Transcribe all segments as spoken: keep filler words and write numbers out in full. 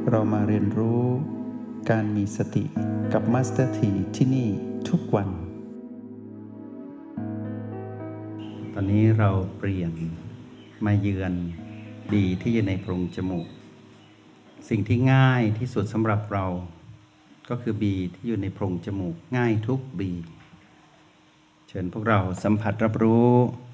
เรามาเรียนรู้การมีสติกับมาสเตอร์ทีที่นี่ทุกวันตอนนี้เราเปลี่ยนมาเยือนบีที่อยู่ในโพรงจมูกสิ่งที่ง่ายที่สุดสำหรับเราก็คือบีที่อยู่ในโพรงจมูกง่ายทุกบีเชิญพวกเราสัมผัสรับรู้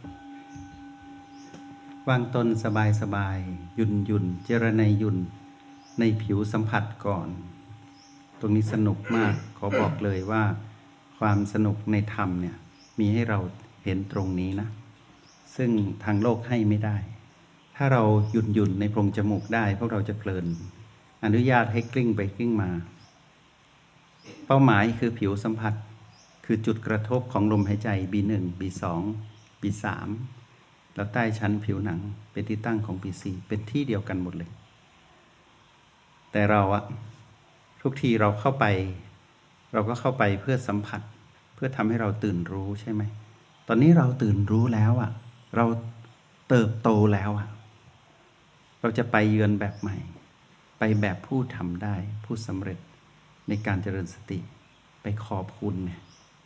วางตนสบายสบายหยุ่นหยุ่นเจรไนหยุ่นในผิวสัมผัสก่อนตรงนี้สนุกมากขอบอกเลยว่าความสนุกในธรรมเนี่ยมีให้เราเห็นตรงนี้นะซึ่งทางโลกให้ไม่ได้ถ้าเราหยุ่นหยุ่นในโพรงจมูกได้พวกเราจะเพลินอนุญาตให้กลิ้งไปกลิ้งมาเป้าหมายคือผิวสัมผัสคือจุดกระทบของลมหายใจ บี หนึ่ง บี สอง บี สามแล้วใต้ชั้นผิวหนังเป็นที่ตั้งของ บี สี่ เป็นที่เดียวกันหมดเลยแต่เราอะทุกทีเราเข้าไปเราก็เข้าไปเพื่อสัมผัสเพื่อทำให้เราตื่นรู้ใช่ไหมตอนนี้เราตื่นรู้แล้วอะเราเติบโตแล้วอะเราจะไปเยือนแบบใหม่ไปแบบผู้ทำได้ผู้สำเร็จในการเจริญสติไปขอบคุณเนี่ย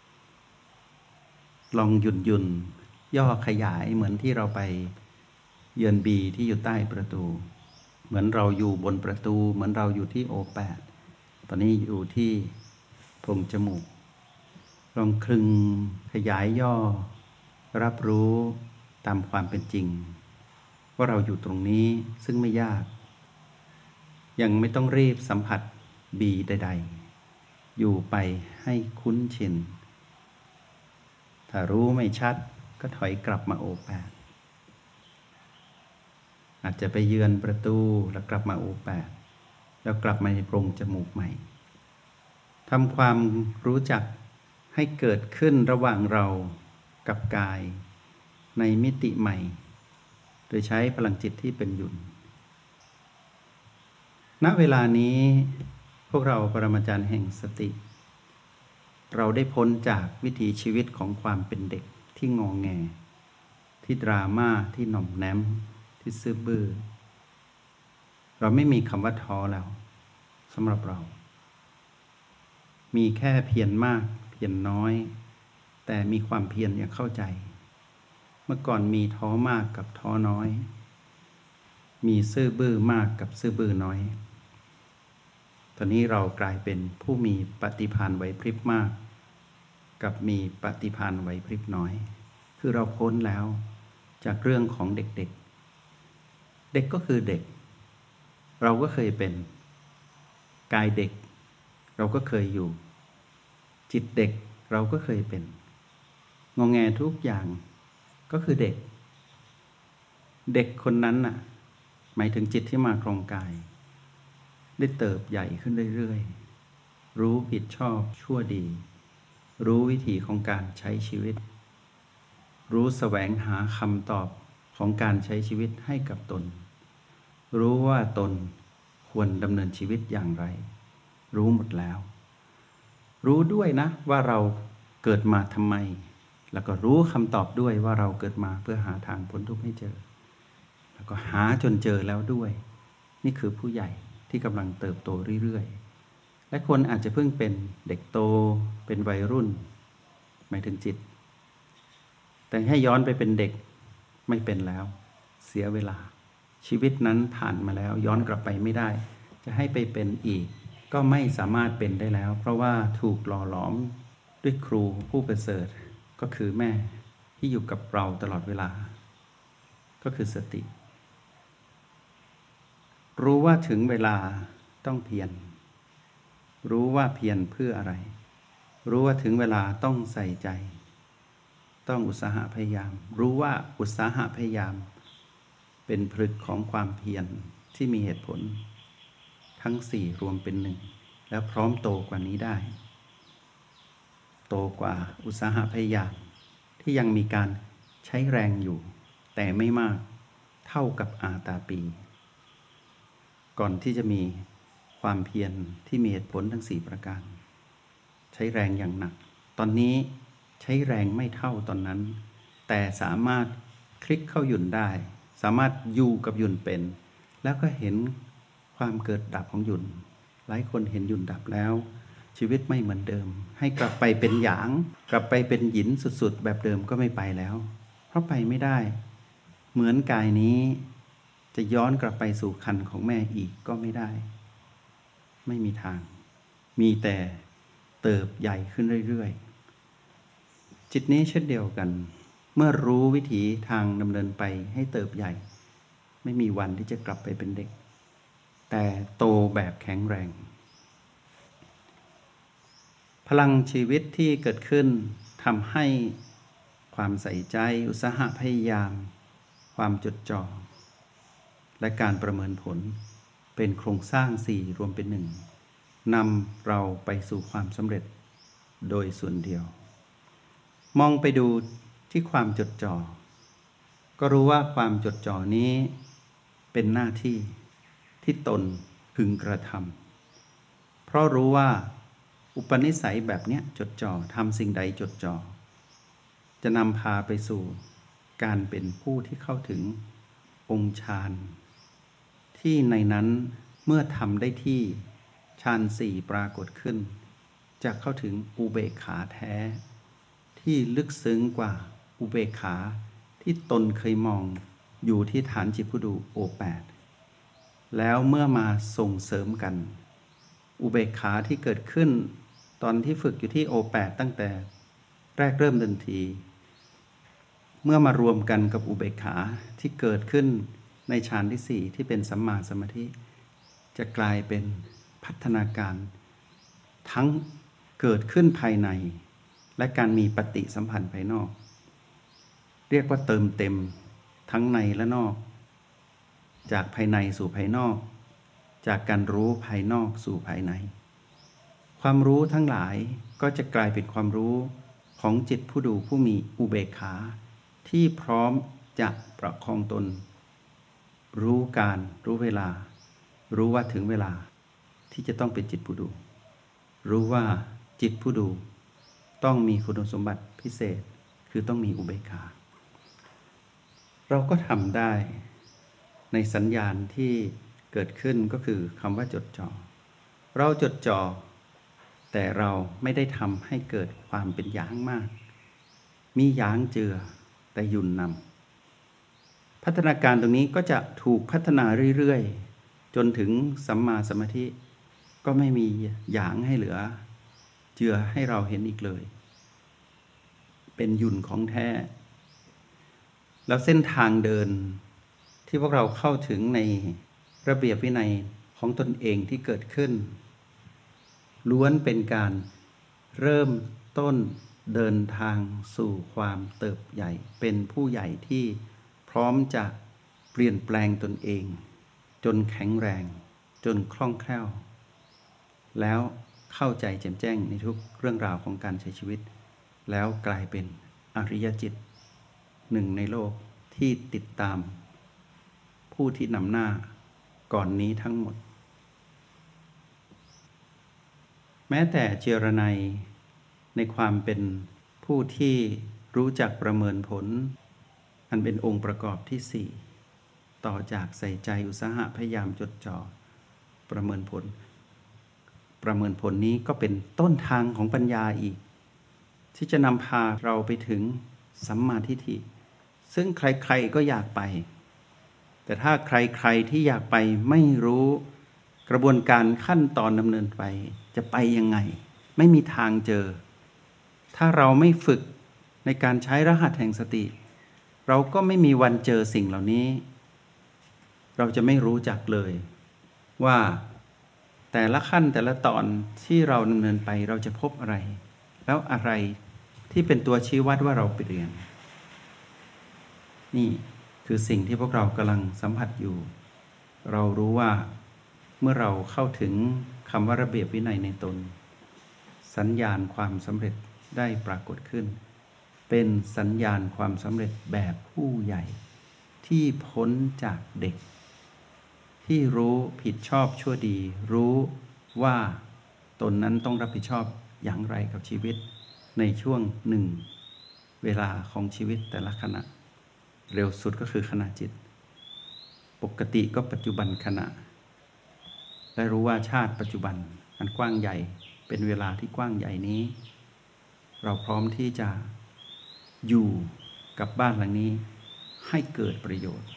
ลองหยุ่นหยุ่นย่อขยายเหมือนที่เราไปเยือนบีที่อยู่ใต้ประตูเหมือนเราอยู่บนประตูเหมือนเราอยู่ที่โอแปดตอนนี้อยู่ที่โพรงจมูกลองคลึงขยายย่อรับรู้ตามความเป็นจริงว่าเราอยู่ตรงนี้ซึ่งไม่ยากยังไม่ต้องรีบสัมผัสบีใดๆอยู่ไปให้คุ้นชินถ้ารู้ไม่ชัดก็ถอยกลับมาโอแปดอาจจะไปเยือนประตูแล้วกลับมาโอแปดแล้วกลับมาในโพรงจมูกใหม่ทำความรู้จักให้เกิดขึ้นระหว่างเรากับกายในมิติใหม่โดยใช้พลังจิตที่เป็นหยุ่นณเวลานี้พวกเราปรมาจารย์แห่งสติเราได้พ้นจากวิถีชีวิตของความเป็นเด็กที่งอแงที่ดราม่าที่หน่อมแนมที่ซื่อบื้อเราไม่มีคำว่าท้อแล้วสำหรับเรามีแค่เพียรมากเพียรน้อยแต่มีความเพียรอย่างเข้าใจเมื่อก่อนมีท้อมากกับท้อน้อยมีซื่อบื้อมากกับซื่อบื้อน้อยตอนนี้เรากลายเป็นผู้มีปฏิภาณไหวพริบมากกับมีปฏิภาณไหวพริบน้อยคือเราพ้นแล้วจากเรื่องของเด็กๆเด็กก็คือเด็กเราก็เคยเป็นกายเด็กเราก็เคยอยู่จิตเด็กเราก็เคยเป็นงอแงทุกอย่างก็คือเด็กเด็กคนนั้นน่ะหมายถึงจิตที่มาครองกายได้เติบใหญ่ขึ้นเรื่อยๆรู้ผิดชอบชั่วดีรู้วิธีของการใช้ชีวิตรู้แสวงหาคำตอบของการใช้ชีวิตให้กับตนรู้ว่าตนควรดำเนินชีวิตอย่างไรรู้หมดแล้วรู้ด้วยนะว่าเราเกิดมาทำไมแล้วก็รู้คำตอบด้วยว่าเราเกิดมาเพื่อหาทางพ้นทุกข์ให้เจอแล้วก็หาจนเจอแล้วด้วยนี่คือผู้ใหญ่ที่กำลังเติบโตเรื่อยๆและคนอาจจะเพิ่งเป็นเด็กโตเป็นวัยรุ่นหมายถึงจิตแต่ให้ย้อนไปเป็นเด็กไม่เป็นแล้วเสียเวลาชีวิตนั้นผ่านมาแล้วย้อนกลับไปไม่ได้จะให้ไปเป็นอีกก็ไม่สามารถเป็นได้แล้วเพราะว่าถูกหล่อหลอมด้วยครูผู้ประเสริฐก็คือแม่ที่อยู่กับเราตลอดเวลาก็คือสติรู้ว่าถึงเวลาต้องเพียรรู้ว่าเพียรเพื่ออะไรรู้ว่าถึงเวลาต้องใส่ใจต้องอุตสาหะพยายามรู้ว่าอุตสาหะพยายามเป็นผลึกของความเพียรที่มีเหตุผลทั้งสี่รวมเป็นหนึ่งแล้วพร้อมโตกว่านี้ได้โตกว่าอุตสาหะพยายามที่ยังมีการใช้แรงอยู่แต่ไม่มากเท่ากับอาตาปีก่อนที่จะมีความเพียรที่มีเหตุผลทั้งสี่ประการใช้แรงอย่างหนักตอนนี้ใช้แรงไม่เท่าตอนนั้นแต่สามารถคลิกเข้าหยุ่นได้สามารถอยู่กับหยุ่นเป็นแล้วก็เห็นความเกิดดับของหยุ่นหลายคนเห็นหยุ่นดับแล้วชีวิตไม่เหมือนเดิมให้กลับไปเป็นหยางกลับไปเป็นหยินสุดๆแบบเดิมก็ไม่ไปแล้วเพราะไปไม่ได้เหมือนกายนี้จะย้อนกลับไปสู่ครรภ์ของแม่อีกก็ไม่ได้ไม่มีทางมีแต่เติบใหญ่ขึ้นเรื่อยๆจิตนี้เช่นเดียวกันเมื่อรู้วิถีทางดำเนินไปให้เติบใหญ่ไม่มีวันที่จะกลับไปเป็นเด็กแต่โตแบบแข็งแรงพลังชีวิตที่เกิดขึ้นทำให้ความใส่ใจอุตสาหะพยายามความจดจ่อและการประเมินผลเป็นโครงสร้างสี่รวมเป็นหนึ่งนำเราไปสู่ความสำเร็จโดยส่วนเดียวมองไปดูที่ความจดจ่อก็รู้ว่าความจดจ่อนี้เป็นหน้าที่ที่ตนพึงกระทำเพราะรู้ว่าอุปนิสัยแบบเนี้ยจดจ่อทำสิ่งใดจดจ่อจะนำพาไปสู่การเป็นผู้ที่เข้าถึงองค์ฌานที่ในนั้นเมื่อทำได้ที่ฌานสี่ปรากฏขึ้นจะเข้าถึงอุเบกขาแท้ที่ลึกซึ้งกว่าอุเบกขาที่ตนเคยมองอยู่ที่ฐานจิตผู้ดูโอแปดแล้วเมื่อมาส่งเสริมกันอุเบกขาที่เกิดขึ้นตอนที่ฝึกอยู่ที่โอแปดตั้งแต่แรกเริ่มเดินทีเมื่อมารวมกันกับอุเบกขาที่เกิดขึ้นในฌานที่สี่ที่เป็นสัมมาสมาธิจะกลายเป็นพัฒนาการทั้งเกิดขึ้นภายในและการมีปฏิสัมพันธ์ภายนอกเรียกว่าเติมเต็มทั้งในและนอกจากภายในสู่ภายนอกจากการรู้ภายนอกสู่ภายในความรู้ทั้งหลายก็จะกลายเป็นความรู้ของจิตผู้ดูผู้มีอุเบกขาที่พร้อมจะประคองตนรู้การรู้เวลารู้ว่าถึงเวลาที่จะต้องเป็นจิตผู้ดูรู้ว่าจิตผู้ดูต้องมีคุณสมบัติพิเศษคือต้องมีอุเบกขาเราก็ทำได้ในสัญญาณที่เกิดขึ้นก็คือคำว่าจดจ่อเราจดจ่อแต่เราไม่ได้ทำให้เกิดความเป็นหยางมากมีหยางเจือแต่หยุ่นนำพัฒนาการตรงนี้ก็จะถูกพัฒนาเรื่อยๆจนถึงสัมมาสมาธิก็ไม่มีหยางให้เหลือเจือให้เราเห็นอีกเลยเป็นหยุ่นของแท้แล้วเส้นทางเดินที่พวกเราเข้าถึงในระเบียบวินัยของตนเองที่เกิดขึ้นล้วนเป็นการเริ่มต้นเดินทางสู่ความเติบใหญ่เป็นผู้ใหญ่ที่พร้อมจะเปลี่ยนแปลงตนเองจนแข็งแรงจนคล่องแคล่วแล้วเข้าใจแจ่มแจ้งในทุกเรื่องราวของการใช้ชีวิตแล้วกลายเป็นอริยจิตหนึ่งในโลกที่ติดตามผู้ที่นำหน้าก่อนนี้ทั้งหมดแม้แต่เจรไนยในความเป็นผู้ที่รู้จักประเมินผลอันเป็นองค์ประกอบที่สี่ต่อจากใส่ใจอุตสาหะพยายามจดจ่อประเมินผลประเมินผลนี้ก็เป็นต้นทางของปัญญาอีกที่จะนำพาเราไปถึงสัมมาทิฏฐิซึ่งใครๆก็อยากไปแต่ถ้าใครๆที่อยากไปไม่รู้กระบวนการขั้นตอนดำเนินไปจะไปยังไงไม่มีทางเจอถ้าเราไม่ฝึกในการใช้รหัสแห่งสติเราก็ไม่มีวันเจอสิ่งเหล่านี้เราจะไม่รู้จักเลยว่าแต่ละขั้นแต่ละตอนที่เราดำเนินไปเราจะพบอะไรแล้วอะไรที่เป็นตัวชี้วัดว่าเราไปเรียนนี่คือสิ่งที่พวกเรากำลังสัมผัสอยู่เรารู้ว่าเมื่อเราเข้าถึงคำว่าระเบียบวินัยในตนสัญญาณความสำเร็จได้ปรากฏขึ้นเป็นสัญญาณความสำเร็จแบบผู้ใหญ่ที่พ้นจากเด็กที่รู้ผิดชอบชั่วดีรู้ว่าตนนั้นต้องรับผิดชอบอย่างไรกับชีวิตในช่วงหนึ่งเวลาของชีวิตแต่ละขณะเร็วสุดก็คือขณะจิตปกติก็ปัจจุบันขณะและรู้ว่าชาติปัจจุบันอันกว้างใหญ่เป็นเวลาที่กว้างใหญ่นี้เราพร้อมที่จะอยู่กับบ้านหลังนี้ให้เกิดประโยชน์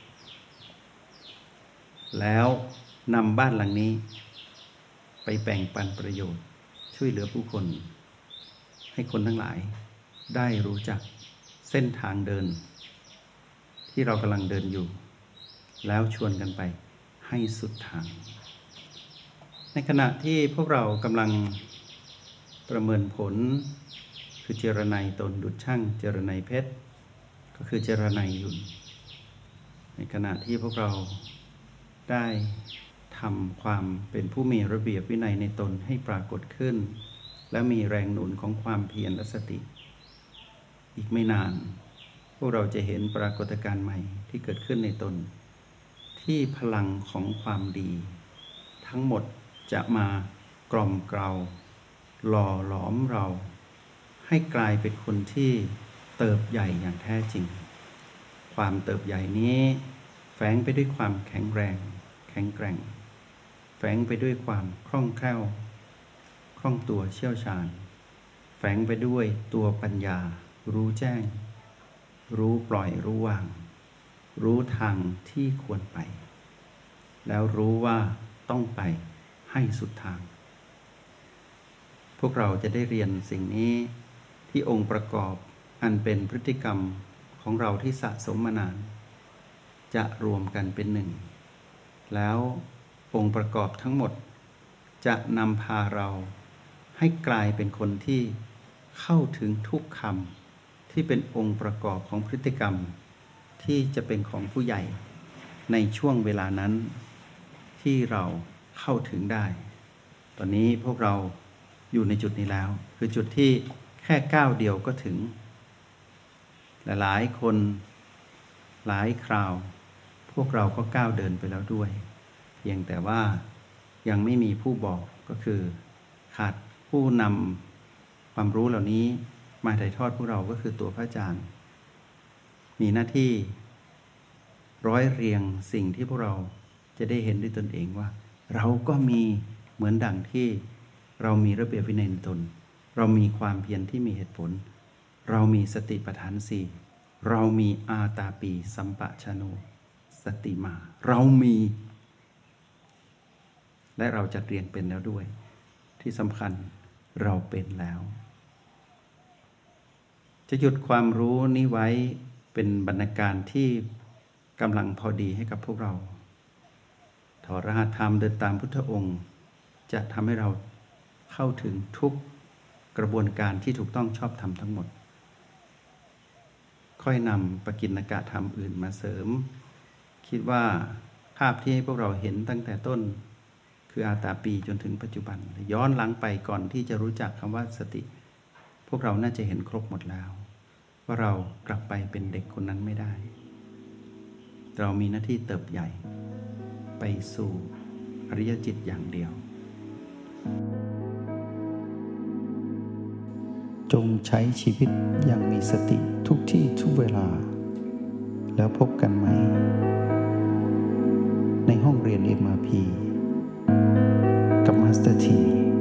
แล้วนำบ้านหลังนี้ไปแบ่งปันประโยชน์ช่วยเหลือผู้คนให้คนทั้งหลายได้รู้จักเส้นทางเดินที่เรากำลังเดินอยู่แล้วชวนกันไปให้สุดทางในขณะที่พวกเรากำลังประเมินผลคือเจรไนตนดุจช่างเจรไนเพชรก็คือเจรไนยุ่นในขณะที่พวกเราได้ทำความเป็นผู้มีระเบียบวินัยในตนให้ปรากฏขึ้นและมีแรงหนุนของความเพียรและสติอีกไม่นานพวกเราจะเห็นปรากฏการณ์ใหม่ที่เกิดขึ้นในตนที่พลังของความดีทั้งหมดจะมากล่อมเกลาหล่อหลอมเราให้กลายเป็นคนที่เติบใหญ่อย่างแท้จริงความเติบใหญ่นี้แฝงไปด้วยความแข็งแรงแข็งแกร่งแฝงไปด้วยความคล่องแคล่วคล่องตัวเชี่ยวชาญแฝงไปด้วยตัวปัญญารู้แจ้งรู้ปล่อยรู้วางรู้ทางที่ควรไปแล้วรู้ว่าต้องไปให้สุดทางพวกเราจะได้เรียนสิ่งนี้ที่องค์ประกอบอันเป็นพฤติกรรมของเราที่สะสมมานานจะรวมกันเป็นหนึ่งแล้วองค์ประกอบทั้งหมดจะนำพาเราให้กลายเป็นคนที่เข้าถึงทุกคำที่เป็นองค์ประกอบของพฤติกรรมที่จะเป็นของผู้ใหญ่ในช่วงเวลานั้นที่เราเข้าถึงได้ตอนนี้พวกเราอยู่ในจุดนี้แล้วคือจุดที่แค่ก้าวเดียวก็ถึงหลายๆคนหลายคราวพวกเราก็ก้าวเดินไปแล้วด้วยเพียงแต่ว่ายังไม่มีผู้บอกก็คือขาดผู้นำความรู้เหล่านี้มาถ่ายทอดพวกเราก็คือตัวพระอาจารย์มีหน้าที่ร้อยเรียงสิ่งที่พวกเราจะได้เห็นด้วยตนเองว่าเราก็มีเหมือนดั่งที่เรามีระเบียบวินัยในตนเรามีความเพียรที่มีเหตุผลเรามีสติปัฏฐานสี่เรามีอาตาปีสัมปชโนสติมาเรามีและเราจะเรียนเป็นแล้วด้วยที่สำคัญเราเป็นแล้วจะหยุดความรู้นี้ไว้เป็นบรรณาการที่กำลังพอดีให้กับพวกเราถอดรหัสธรรมเดินตามพุทธองค์จะทำให้เราเข้าถึงทุกกระบวนการที่ถูกต้องชอบธรรมทั้งหมดค่อยนำปกิณกะธรรมอื่นมาเสริมคิดว่าภาพที่ให้พวกเราเห็นตั้งแต่ต้นคืออาตาปีจนถึงปัจจุบันย้อนหลังไปก่อนที่จะรู้จักคำว่าสติพวกเราน่าจะเห็นครบหมดแล้วว่าเรากลับไปเป็นเด็กคนนั้นไม่ได้เรามีหน้าที่เติบใหญ่ไปสู่อริยจิตอย่างเดียวจงใช้ชีวิตอย่างมีสติทุกที่ทุกเวลาแล้วพบกันไหมในห้องเรียน เอ็ม อาร์ พี กับมาสเตอร์ที